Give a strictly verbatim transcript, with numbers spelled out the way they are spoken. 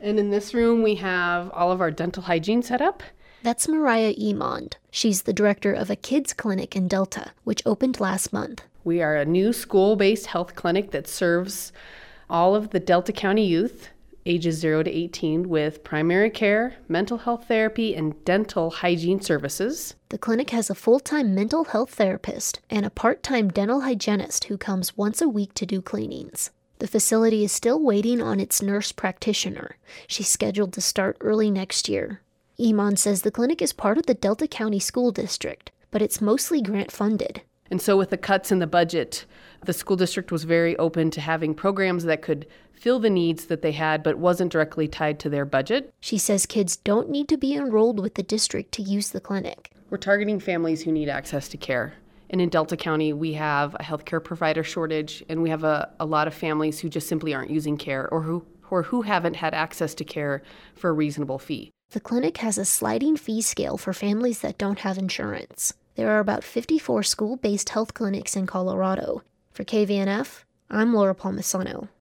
And in this room, we have all of our dental hygiene set up. That's Mariah Emond. She's the director of a kids clinic in Delta, which opened last month. We are a new school-based health clinic that serves all of the Delta County youth, ages zero to eighteen, with primary care, mental health therapy, and dental hygiene services. The clinic has a full-time mental health therapist and a part-time dental hygienist who comes once a week to do cleanings. The facility is still waiting on its nurse practitioner. She's scheduled to start early next year. Emond says the clinic is part of the Delta County School District, but it's mostly grant-funded. And so with the cuts in the budget, the school district was very open to having programs that could fill the needs that they had, but wasn't directly tied to their budget. She says kids don't need to be enrolled with the district to use the clinic. We're targeting families who need access to care. And in Delta County, we have a healthcare provider shortage, and we have a, a lot of families who just simply aren't using care or who, or who haven't had access to care for a reasonable fee. The clinic has a sliding fee scale for families that don't have insurance. There are about fifty-four school-based health clinics in Colorado. For K V N F, I'm Laura Palmisano.